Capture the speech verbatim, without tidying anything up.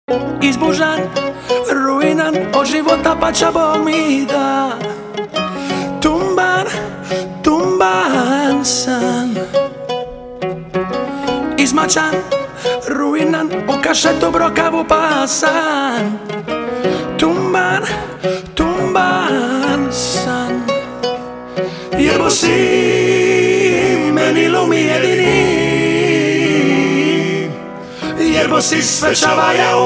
Izbužan, ruinan od života pa će Bog mi da. Tumban, tumban sam, izmačan, ruinan, u kašetu brokavu pasan. Tumban, tumban sam, jebo si meni lumi jedini, jebo si sve čavaja u